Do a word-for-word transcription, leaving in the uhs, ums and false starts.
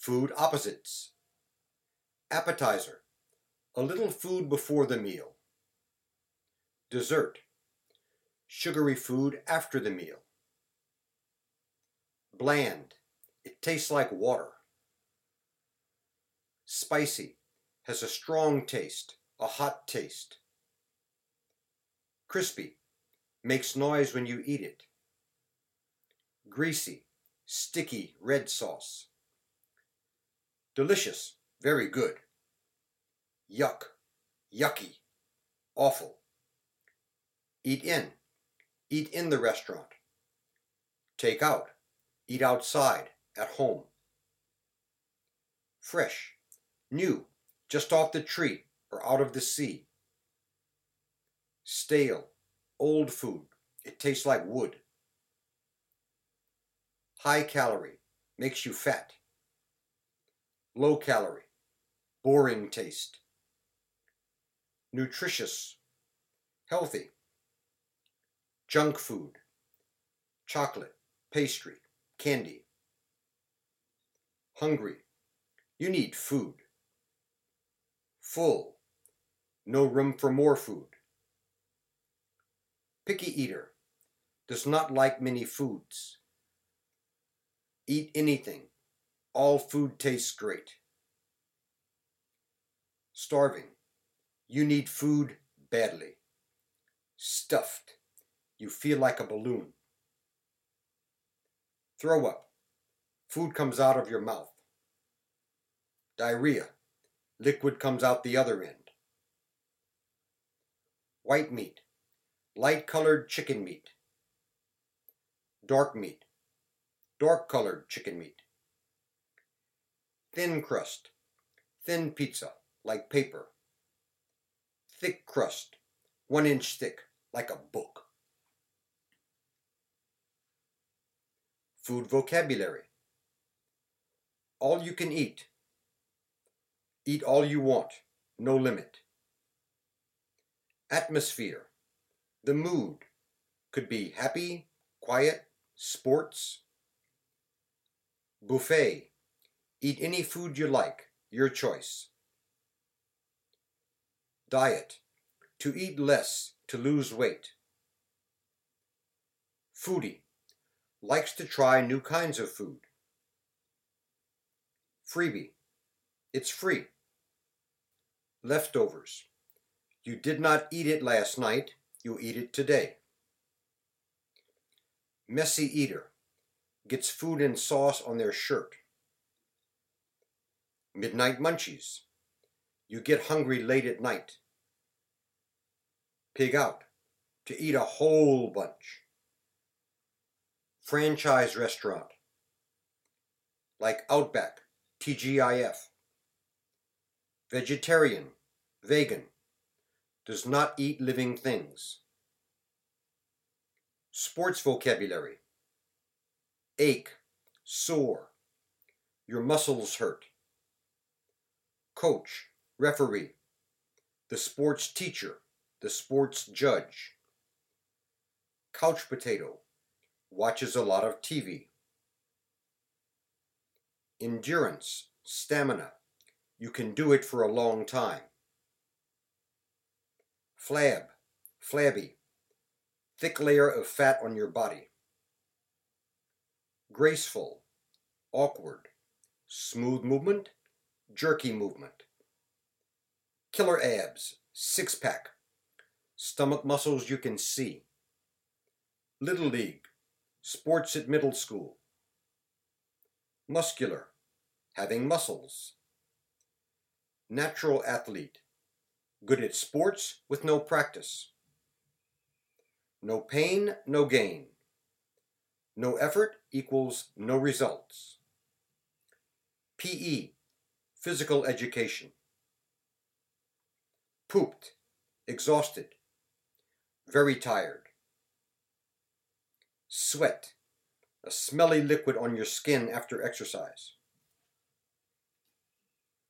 Food opposites. Appetizer, a little food before the meal. Dessert, sugary food after the meal. Bland, it tastes like water. Spicy, has a strong taste, a hot taste. Crispy, makes noise when you eat it. Greasy, sticky red sauce. Delicious, very good. Yuck, yucky, awful. Eat in, eat in the restaurant. Take out, eat outside, at home. Fresh, new, just off the tree or out of the sea. Stale, old food, it tastes like wood. High calorie, makes you fat. Low calorie, boring taste. Nutritious, healthy. Junk food, chocolate, pastry, candy. Hungry, you need food. Full, no room for more food. Picky eater, does not like many foods. Eat anything, all food tastes great. Starving, you need food badly. Stuffed, you feel like a balloon. Throw up, food comes out of your mouth. Diarrhea, liquid comes out the other end. White meat, light-colored chicken meat. Dark meat, dark-colored chicken meat. Thin crust, thin pizza, like paper. Thick crust, one inch thick, like a book. Food vocabulary. All you can eat. Eat all you want, no limit. Atmosphere, the mood, could be happy, quiet, sports. Buffet, eat any food you like, your choice. Diet, to eat less, to lose weight. Foodie, likes to try new kinds of food. Freebie, it's free. Leftovers, you did not eat it last night, you eat it today. Messy eater, gets food and sauce on their shirt. Midnight munchies, you get hungry late at night. Pig out, to eat a whole bunch. Franchise restaurant, like Outback, T G I F. Vegetarian, vegan, does not eat living things. Sports vocabulary. Ache, sore, your muscles hurt. Coach, referee, the sports teacher, the sports judge. Couch potato, watches a lot of T V. Endurance, stamina, you can do it for a long time. Flab, flabby, thick layer of fat on your body. Graceful, awkward, smooth movement, jerky movement. Killer abs, six-pack, stomach muscles you can see. Little league, sports at middle school. Muscular, having muscles. Natural athlete, good at sports with no practice. No pain, no gain. No effort equals no results. P E, physical education. Pooped, exhausted, very tired. Sweat, a smelly liquid on your skin after exercise.